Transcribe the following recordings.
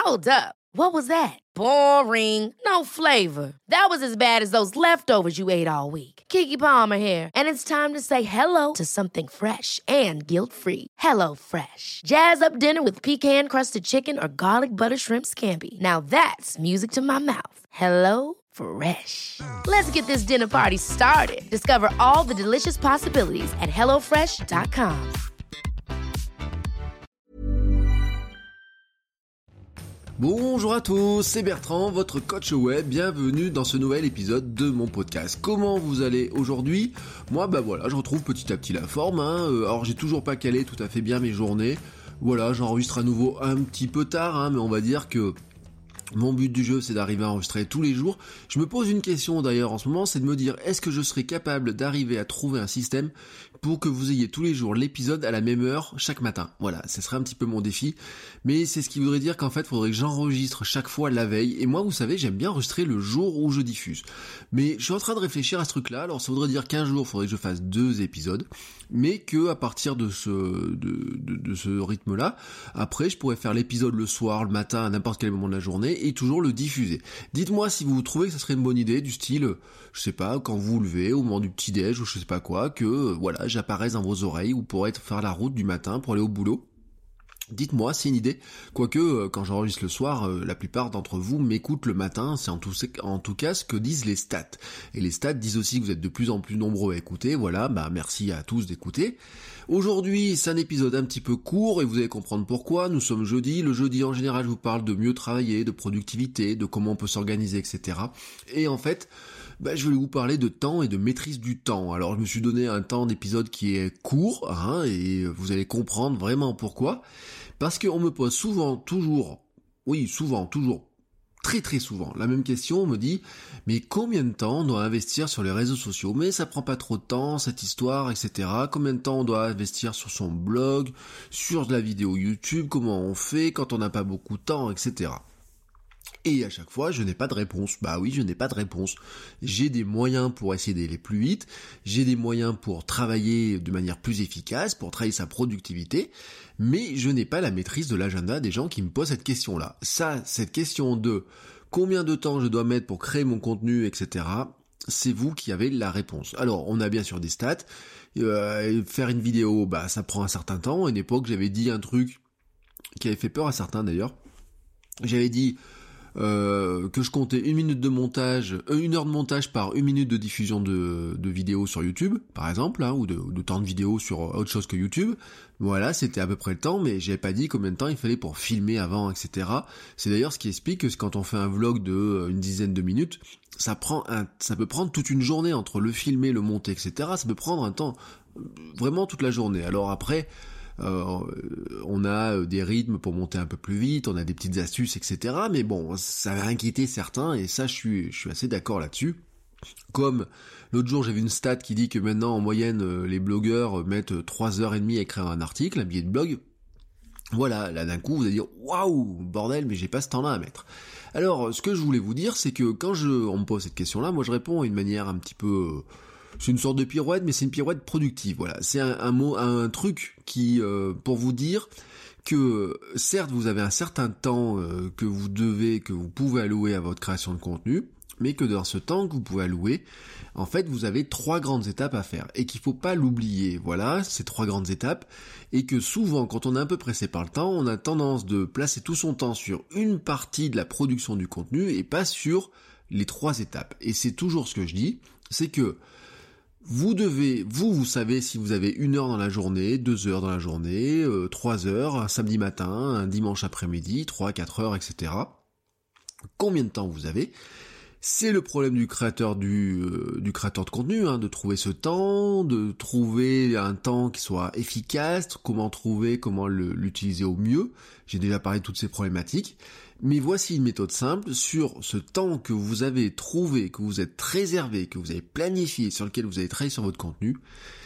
Hold up. What was that? Boring. No flavor. That was as bad as those leftovers you ate all week. Keke Palmer here, and it's time to say hello to something fresh and guilt-free. Hello Fresh. Jazz up dinner with pecan-crusted chicken or garlic butter shrimp scampi. Now that's music to my mouth. Hello Fresh. Let's get this dinner party started. Discover all the delicious possibilities at hellofresh.com. Bonjour à tous, c'est Bertrand, votre coach web, bienvenue dans ce nouvel épisode de mon podcast. Comment vous allez aujourd'hui ? Moi voilà, je retrouve petit à petit la forme, alors j'ai toujours pas calé tout à fait bien mes journées, voilà, j'enregistre à nouveau un petit peu tard, mais on va dire que mon but du jeu, c'est d'arriver à enregistrer tous les jours. Je me pose une question d'ailleurs en ce moment, c'est de me dire, est-ce que je serai capable d'arriver à trouver un système pour que vous ayez tous les jours l'épisode à la même heure chaque matin. Voilà, ce serait un petit peu mon défi, mais c'est ce qui voudrait dire qu'en fait, il faudrait que j'enregistre chaque fois la veille, et moi, vous savez, j'aime bien enregistrer le jour où je diffuse. Mais je suis en train de réfléchir à ce truc-là, alors ça voudrait dire qu'un jour, il faudrait que je fasse 2 épisodes, mais que à partir de ce rythme-là, après, je pourrais faire l'épisode le soir, le matin, à n'importe quel moment de la journée, et toujours le diffuser. Dites-moi si vous trouvez que ça serait une bonne idée, du style, je sais pas, quand vous vous levez, au moment du petit-déj, ou je sais pas quoi, que, voilà, j'apparaisse dans vos oreilles, ou pour faire la route du matin, pour aller au boulot. Dites-moi, c'est une idée. Quoique, quand j'enregistre le soir, la plupart d'entre vous m'écoutent le matin, c'est en tout cas ce que disent les stats. Et les stats disent aussi que vous êtes de plus en plus nombreux à écouter, voilà, merci à tous d'écouter. Aujourd'hui, c'est un épisode un petit peu court, et vous allez comprendre pourquoi. Nous sommes jeudi, le jeudi en général, je vous parle de mieux travailler, de productivité, de comment on peut s'organiser, etc. Et en fait, je vais vous parler de temps et de maîtrise du temps. Alors je me suis donné un temps d'épisode qui est court, et vous allez comprendre vraiment pourquoi. Parce qu'on me pose toujours, très très souvent, la même question, on me dit, mais combien de temps on doit investir sur les réseaux sociaux ? Mais ça prend pas trop de temps, cette histoire, etc. Combien de temps on doit investir sur son blog, sur de la vidéo YouTube, comment on fait quand on n'a pas beaucoup de temps, etc. Et à chaque fois, je n'ai pas de réponse. Oui, je n'ai pas de réponse. J'ai des moyens pour essayer d'aller plus vite, j'ai des moyens pour travailler de manière plus efficace, pour travailler sa productivité, mais je n'ai pas la maîtrise de l'agenda des gens qui me posent cette question-là. Cette question de combien de temps je dois mettre pour créer mon contenu, etc., c'est vous qui avez la réponse. Alors, on a bien sûr des stats. Faire une vidéo, ça prend un certain temps. À une époque, j'avais dit un truc qui avait fait peur à certains d'ailleurs. J'avais dit que je comptais 1 heure de montage par 1 minute de diffusion de vidéos sur YouTube, par exemple, ou de temps de vidéo sur autre chose que YouTube. Voilà, c'était à peu près le temps, mais j'avais pas dit combien de temps il fallait pour filmer avant, etc. C'est d'ailleurs ce qui explique que quand on fait un vlog de une dizaine de minutes, ça peut prendre toute une journée entre le filmer, le monter, etc. Ça peut prendre un temps, vraiment toute la journée. Alors après, on a des rythmes pour monter un peu plus vite, on a des petites astuces, etc. Mais bon, ça va inquiéter certains, et ça, je suis assez d'accord là-dessus. Comme l'autre jour, j'ai vu une stat qui dit que maintenant, en moyenne, les blogueurs mettent 3h30 à écrire un article, un billet de blog. Voilà, là d'un coup, vous allez dire « Waouh, bordel, mais j'ai pas ce temps-là à mettre ». Alors, ce que je voulais vous dire, c'est que quand on me pose cette question-là, moi je réponds d'une manière un petit peu... c'est une sorte de pirouette, mais c'est une pirouette productive, voilà. C'est un truc qui, pour vous dire que, certes, vous avez un certain temps que vous pouvez allouer à votre création de contenu, mais que dans ce temps que vous pouvez allouer, en fait, vous avez 3 grandes étapes à faire, et qu'il faut pas l'oublier, voilà, ces 3 grandes étapes, et que souvent, quand on est un peu pressé par le temps, on a tendance de placer tout son temps sur une partie de la production du contenu, et pas sur les 3 étapes. Et c'est toujours ce que je dis, c'est que vous savez si vous avez 1 heure dans la journée, 2 heures dans la journée, 3 heures, un samedi matin, un dimanche après-midi, 3, 4 heures, etc. Combien de temps vous avez ? C'est le problème du créateur du créateur de contenu, de trouver ce temps, de trouver un temps qui soit efficace, comment l'utiliser au mieux. J'ai déjà parlé de toutes ces problématiques. Mais voici une méthode simple sur ce temps que vous avez trouvé, que vous êtes réservé, que vous avez planifié, sur lequel vous allez travailler sur votre contenu.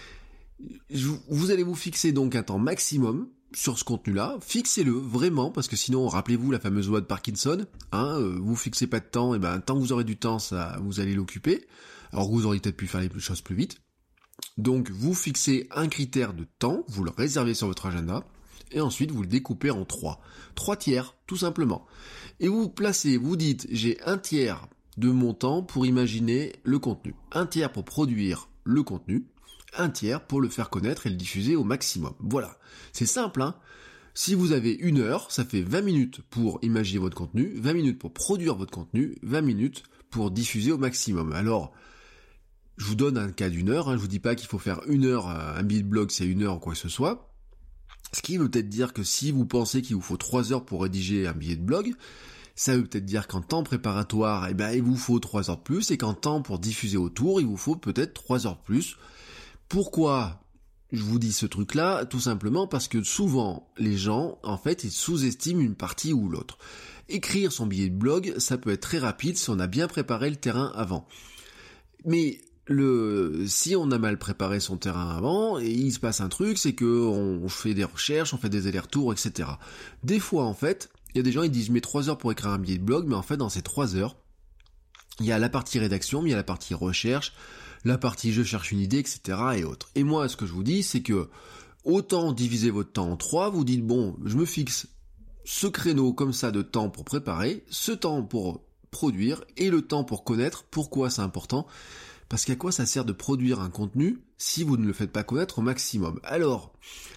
Vous allez vous fixer donc un temps maximum sur ce contenu-là, fixez-le vraiment, parce que sinon, rappelez-vous la fameuse loi de Parkinson, vous fixez pas de temps, et tant que vous aurez du temps, ça, vous allez l'occuper, alors que vous auriez peut-être pu faire les choses plus vite. Donc, vous fixez un critère de temps, vous le réservez sur votre agenda, et ensuite vous le découpez en 3 tiers, tout simplement. Et vous vous dites, j'ai 1/3 de mon temps pour imaginer le contenu, 1/3 pour produire le contenu, 1/3 pour le faire connaître et le diffuser au maximum. Voilà, c'est simple, hein. Si vous avez 1 heure, ça fait 20 minutes pour imaginer votre contenu, 20 minutes pour produire votre contenu, 20 minutes pour diffuser au maximum. Alors, je vous donne un cas d'1 heure, hein, je vous dis pas qu'il faut faire 1 heure, un billet de blog c'est 1 heure ou quoi que ce soit. Ce qui veut peut-être dire que si vous pensez qu'il vous faut 3 heures pour rédiger un billet de blog, ça veut peut-être dire qu'en temps préparatoire, il vous faut 3 heures de plus, et qu'en temps pour diffuser autour, il vous faut peut-être 3 heures de plus. Pourquoi je vous dis ce truc-là? Tout simplement parce que souvent, les gens, en fait, ils sous-estiment une partie ou l'autre. Écrire son billet de blog, ça peut être très rapide si on a bien préparé le terrain avant. Mais si on a mal préparé son terrain avant, et il se passe un truc, c'est que on fait des recherches, on fait des allers-retours, etc. Des fois, en fait, il y a des gens qui disent, je mets 3 heures pour écrire un billet de blog, mais en fait, dans ces 3 heures, il y a la partie rédaction, mais il y a la partie recherche, la partie je cherche une idée, etc. et autres. Et moi, ce que je vous dis, c'est que autant diviser votre temps en 3, vous dites, bon, je me fixe ce créneau comme ça de temps pour préparer, ce temps pour produire, et le temps pour connaître. Pourquoi c'est important ? Parce qu'à quoi ça sert de produire un contenu si vous ne le faites pas connaître au maximum ? Alors,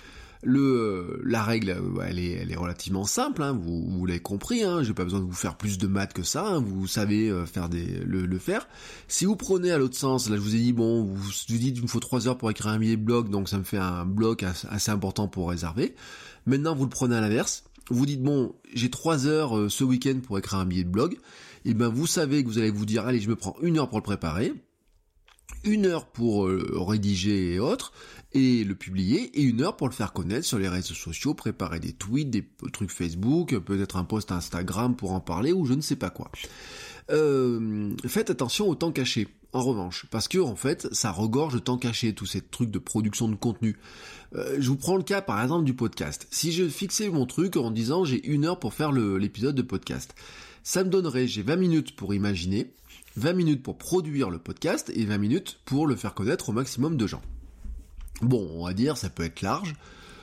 la règle, elle est relativement simple, hein, vous l'avez compris, hein, j'ai pas besoin de vous faire plus de maths que ça, hein, vous savez le faire. Si vous prenez à l'autre sens, là je vous ai dit, bon, vous dites qu'il me faut 3 heures pour écrire un billet de blog, donc ça me fait un bloc assez important pour réserver. Maintenant vous le prenez à l'inverse, vous dites, bon, j'ai 3 heures ce week-end pour écrire un billet de blog, et ben vous savez que vous allez vous dire, allez, je me prends 1 heure pour le préparer, 1 heure pour rédiger et autres, et le publier, et 1 heure pour le faire connaître sur les réseaux sociaux, préparer des tweets, des trucs Facebook, peut-être un post Instagram pour en parler, ou je ne sais pas quoi. Faites attention au temps caché, en revanche, parce que en fait, ça regorge de temps caché, tous ces trucs de production de contenu. Je vous prends le cas, par exemple, du podcast. Si je fixais mon truc en disant, j'ai 1 heure pour faire l'épisode de podcast, ça me donnerait, j'ai 20 minutes pour imaginer, 20 minutes pour produire le podcast, et 20 minutes pour le faire connaître au maximum de gens. Bon, on va dire, ça peut être large,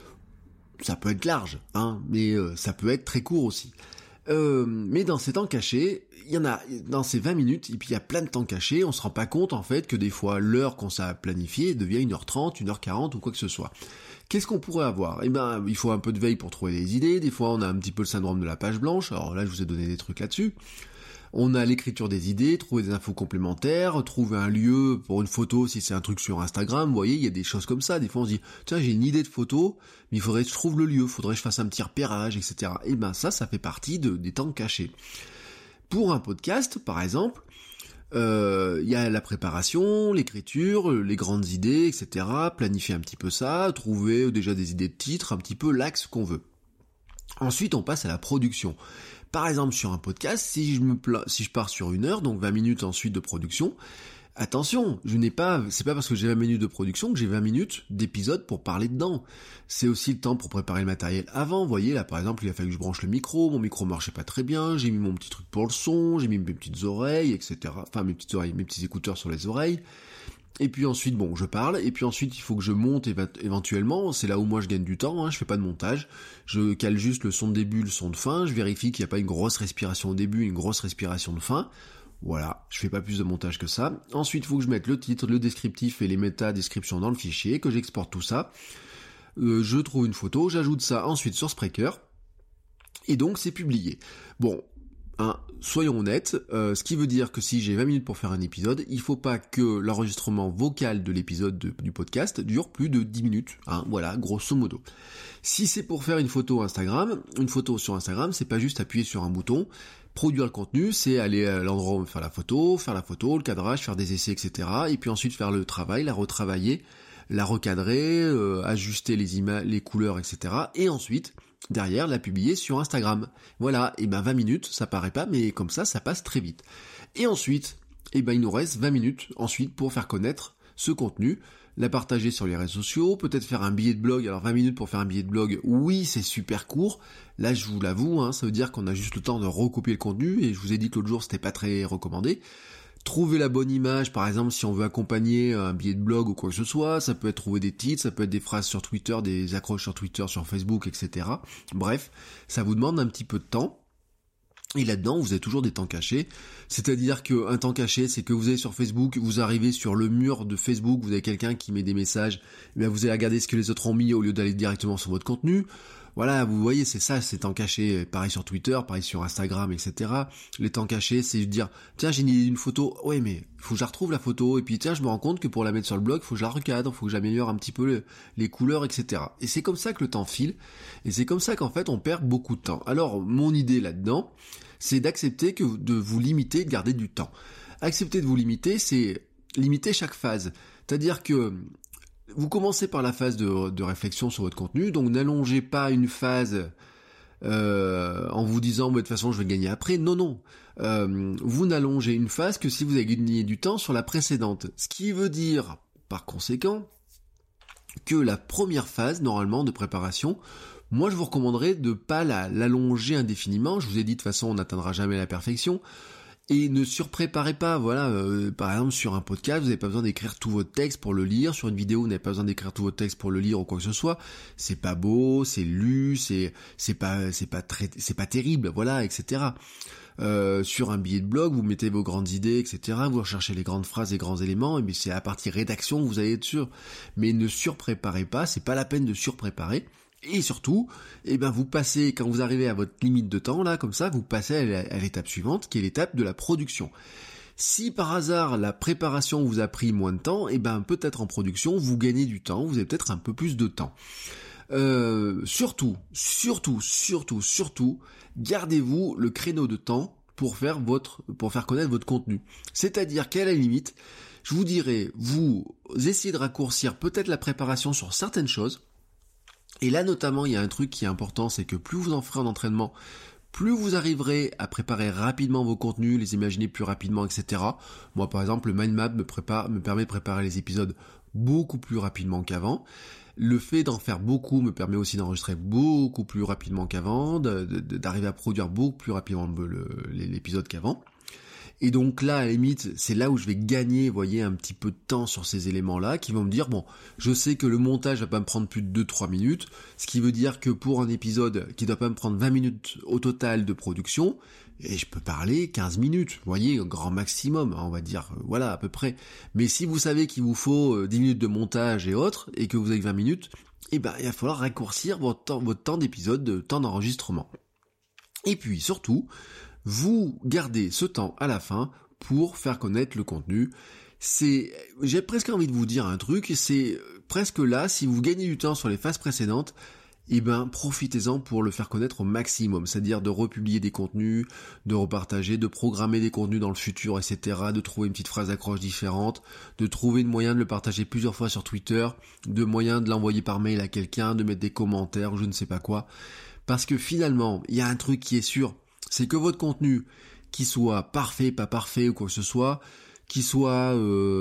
hein, mais ça peut être très court aussi. Mais dans ces temps cachés, il y en a, dans ces 20 minutes, et puis il y a plein de temps cachés, on se rend pas compte en fait que des fois l'heure qu'on s'est planifiée devient 1h30, 1h40 ou quoi que ce soit. Qu'est-ce qu'on pourrait avoir ? Il faut un peu de veille pour trouver des idées, des fois on a un petit peu le syndrome de la page blanche, alors là je vous ai donné des trucs là-dessus. On a l'écriture des idées, trouver des infos complémentaires, trouver un lieu pour une photo si c'est un truc sur Instagram, vous voyez, il y a des choses comme ça. Des fois on se dit, tiens, j'ai une idée de photo, mais il faudrait que je trouve le lieu, faudrait que je fasse un petit repérage, etc. Et ça fait partie des temps cachés. Pour un podcast, par exemple, il y a la préparation, l'écriture, les grandes idées, etc. Planifier un petit peu ça, trouver déjà des idées de titres, un petit peu l'axe qu'on veut. Ensuite, on passe à la production. Par exemple, sur un podcast, si je pars sur 1 heure, donc 20 minutes ensuite de production, attention, c'est pas parce que j'ai 20 minutes de production que j'ai 20 minutes d'épisode pour parler dedans. C'est aussi le temps pour préparer le matériel avant. Vous voyez, là, par exemple, il a fallu que je branche le micro, mon micro marchait pas très bien, j'ai mis mon petit truc pour le son, j'ai mis mes petites oreilles, etc. Enfin, mes petits écouteurs sur les oreilles. Et puis ensuite, bon, je parle, et puis ensuite, il faut que je monte éventuellement, c'est là où moi je gagne du temps, hein, je fais pas de montage, je cale juste le son de début, le son de fin, je vérifie qu'il n'y a pas une grosse respiration au début, une grosse respiration de fin, voilà, je fais pas plus de montage que ça. Ensuite, il faut que je mette le titre, le descriptif et les méta-descriptions dans le fichier, que j'exporte tout ça, je trouve une photo, j'ajoute ça ensuite sur Spreaker, et donc c'est publié. Bon, soyons honnêtes, ce qui veut dire que si j'ai 20 minutes pour faire un épisode, il faut pas que l'enregistrement vocal de l'épisode du podcast dure plus de 10 minutes, hein, voilà, grosso modo. Si c'est pour faire une photo sur Instagram, c'est pas juste appuyer sur un bouton, produire le contenu, c'est aller à l'endroit où on veut faire la photo, le cadrage, faire des essais, etc. Et puis ensuite faire le travail, la retravailler, la recadrer, ajuster les couleurs, etc. Et ensuite, derrière, la publier sur Instagram. Voilà, et 20 minutes, ça paraît pas, mais comme ça passe très vite. Et ensuite, il nous reste 20 minutes ensuite pour faire connaître ce contenu, la partager sur les réseaux sociaux, peut-être faire un billet de blog. Alors 20 minutes pour faire un billet de blog, oui, c'est super court. Là, je vous l'avoue, hein, ça veut dire qu'on a juste le temps de recopier le contenu, et je vous ai dit que l'autre jour, c'était pas très recommandé. trouver la bonne image, par exemple si on veut accompagner un billet de blog ou quoi que ce soit, ça peut être trouver des titres, ça peut être des phrases sur Twitter, des accroches sur Twitter, sur Facebook, etc. Bref, ça vous demande un petit peu de temps. Et là-dedans, vous avez toujours des temps cachés. C'est-à-dire qu'un temps caché, c'est que vous allez sur Facebook, vous arrivez sur le mur de Facebook, vous avez quelqu'un qui met des messages, et bien vous allez regarder ce que les autres ont mis au lieu d'aller directement sur votre contenu. Voilà, vous voyez, c'est ça, ces temps cachés. Pareil sur Twitter, pareil sur Instagram, etc. Les temps cachés, c'est de dire, tiens, j'ai une photo, ouais, mais faut que je la retrouve la photo, et puis tiens, je me rends compte que pour la mettre sur le blog, faut que je la recadre, faut que j'améliore un petit peu les couleurs, etc. Et c'est comme ça que le temps file, et c'est comme ça qu'en fait, on perd beaucoup de temps. Alors, mon idée là-dedans, c'est d'accepter de vous limiter, de garder du temps. Accepter de vous limiter, c'est limiter chaque phase. C'est-à-dire que vous commencez par la phase de réflexion sur votre contenu, donc n'allongez pas une phase en vous disant de toute façon je vais gagner après. Non. Vous n'allongez une phase que si vous avez gagné du temps sur la précédente. Ce qui veut dire, par conséquent, que la première phase, normalement, de préparation, moi je vous recommanderais de pas l'allonger indéfiniment. Je vous ai dit de toute façon on n'atteindra jamais la perfection. Et ne surpréparez pas, voilà, par exemple sur un podcast, vous n'avez pas besoin d'écrire tout votre texte pour le lire, sur une vidéo, vous n'avez pas besoin d'écrire tout votre texte pour le lire ou quoi que ce soit, c'est pas beau, c'est lu, c'est pas terrible, voilà, etc. Sur un billet de blog, vous mettez vos grandes idées, etc., vous recherchez les grandes phrases, les grands éléments, et bien c'est à la partie rédaction que vous allez être sûr. Mais ne surpréparez pas, c'est pas la peine de surpréparer. Et surtout, vous passez, quand vous arrivez à votre limite de temps, là, comme ça, vous passez à l'étape suivante, qui est l'étape de la production. Si par hasard, la préparation vous a pris moins de temps, peut-être en production, vous gagnez du temps, vous avez peut-être un peu plus de temps. Surtout, gardez-vous le créneau de temps pour faire connaître votre contenu. C'est-à-dire qu'à la limite, je vous dirais, vous essayez de raccourcir peut-être la préparation sur certaines choses. Et là, notamment, il y a un truc qui est important, c'est que plus vous en ferez en entraînement, plus vous arriverez à préparer rapidement vos contenus, les imaginer plus rapidement, etc. Moi, par exemple, le mind map me permet de préparer les épisodes beaucoup plus rapidement qu'avant. Le fait d'en faire beaucoup me permet aussi d'enregistrer beaucoup plus rapidement qu'avant, d'arriver à produire beaucoup plus rapidement l'épisode qu'avant. Et donc là, à la limite, c'est là où je vais gagner, voyez, un petit peu de temps sur ces éléments-là, qui vont me dire, bon, je sais que le montage va pas me prendre plus de 2-3 minutes, ce qui veut dire que pour un épisode qui doit pas me prendre 20 minutes au total de production, et je peux parler 15 minutes, vous voyez, grand maximum, on va dire, voilà, à peu près. Mais si vous savez qu'il vous faut 10 minutes de montage et autres, et que vous avez 20 minutes, il va falloir raccourcir votre temps d'épisode, de temps d'enregistrement. Et puis, surtout, vous gardez ce temps à la fin pour faire connaître le contenu. J'ai presque envie de vous dire un truc, c'est presque là, si vous gagnez du temps sur les phases précédentes, profitez-en pour le faire connaître au maximum, c'est-à-dire de republier des contenus, de repartager, de programmer des contenus dans le futur, etc., de trouver une petite phrase d'accroche différente, de trouver une moyen de le partager plusieurs fois sur Twitter, de moyen de l'envoyer par mail à quelqu'un, de mettre des commentaires, je ne sais pas quoi. Parce que finalement, il y a un truc qui est sûr, c'est que votre contenu, qu'il soit parfait, pas parfait ou quoi que ce soit, qu'il soit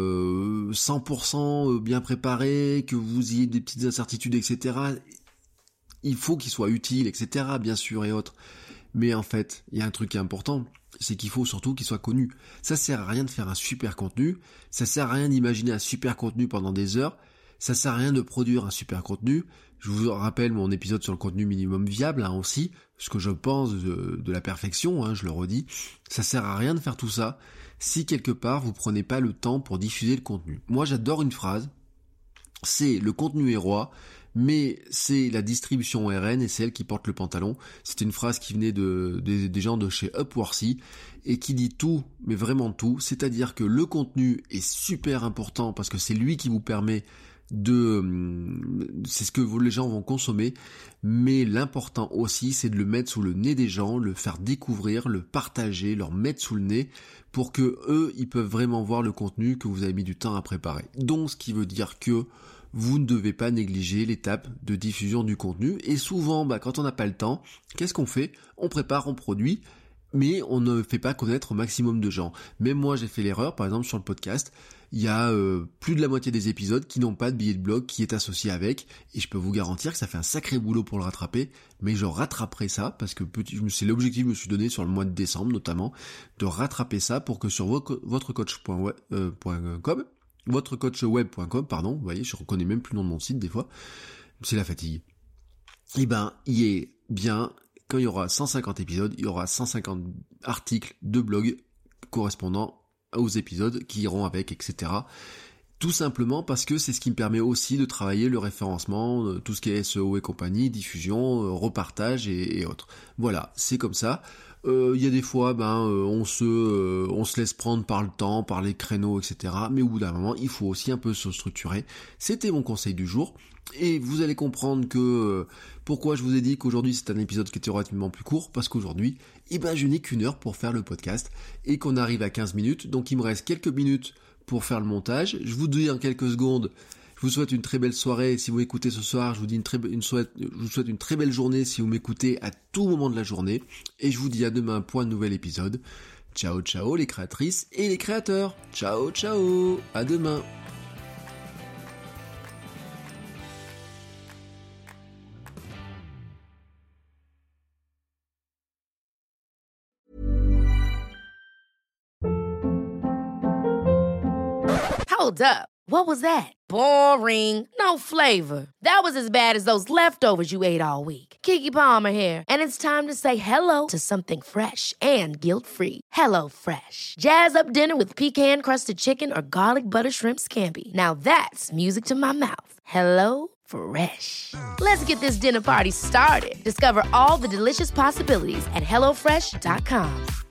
100% bien préparé, que vous ayez des petites incertitudes, etc., il faut qu'il soit utile, etc., bien sûr, et autres. Mais en fait, il y a un truc qui est important, c'est qu'il faut surtout qu'il soit connu. Ça sert à rien de faire un super contenu, ça sert à rien d'imaginer un super contenu pendant des heures, ça sert à rien de produire un super contenu. Je vous rappelle mon épisode sur le contenu minimum viable, aussi, ce que je pense de la perfection, je le redis. Ça sert à rien de faire tout ça si quelque part vous prenez pas le temps pour diffuser le contenu. Moi j'adore une phrase, c'est le contenu est roi, mais c'est la distribution RN et c'est elle qui porte le pantalon. C'est une phrase qui venait des gens de chez Upworthy et qui dit tout, mais vraiment tout, c'est-à-dire que le contenu est super important parce que c'est lui qui vous permet c'est ce que les gens vont consommer, mais l'important aussi c'est de le mettre sous le nez des gens, le faire découvrir, le partager, leur mettre sous le nez pour que eux ils peuvent vraiment voir le contenu que vous avez mis du temps à préparer. Donc ce qui veut dire que vous ne devez pas négliger l'étape de diffusion du contenu, et souvent quand on n'a pas le temps, qu'est-ce qu'on fait? On prépare, on produit, mais on ne fait pas connaître au maximum de gens. Même moi j'ai fait l'erreur, par exemple sur le podcast, il y a plus de la moitié des épisodes qui n'ont pas de billet de blog qui est associé avec, et je peux vous garantir que ça fait un sacré boulot pour le rattraper, mais je rattraperai ça, parce que c'est l'objectif que je me suis donné sur le mois de décembre notamment, de rattraper ça pour que sur votrecoachweb.com, pardon, vous voyez, je reconnais même plus le nom de mon site des fois, c'est la fatigue. Et ben, il est bien, quand il y aura 150 épisodes, il y aura 150 articles de blog correspondant aux épisodes qui iront avec, etc. Tout simplement parce que c'est ce qui me permet aussi de travailler le référencement, tout ce qui est SEO et compagnie, diffusion, repartage et autres. Voilà, c'est comme ça. Il y a des fois, on se laisse prendre par le temps, par les créneaux, etc. Mais au bout d'un moment, il faut aussi un peu se structurer. C'était mon conseil du jour. Et vous allez comprendre que pourquoi je vous ai dit qu'aujourd'hui c'est un épisode qui était relativement plus court, parce qu'aujourd'hui, je n'ai qu'une heure pour faire le podcast et qu'on arrive à 15 minutes, donc il me reste quelques minutes pour faire le montage. Je vous dis en quelques secondes, je vous souhaite une très belle soirée si vous écoutez ce soir, je vous souhaite une très belle journée si vous m'écoutez à tout moment de la journée, et je vous dis à demain pour un nouvel épisode. Ciao ciao les créatrices et les créateurs, ciao ciao, à demain. Hold up. What was that? Boring. No flavor. That was as bad as those leftovers you ate all week. Keke Palmer here, and it's time to say hello to something fresh and guilt-free. Hello Fresh. Jazz up dinner with pecan-crusted chicken or garlic butter shrimp scampi. Now that's music to my mouth. Hello Fresh. Let's get this dinner party started. Discover all the delicious possibilities at HelloFresh.com.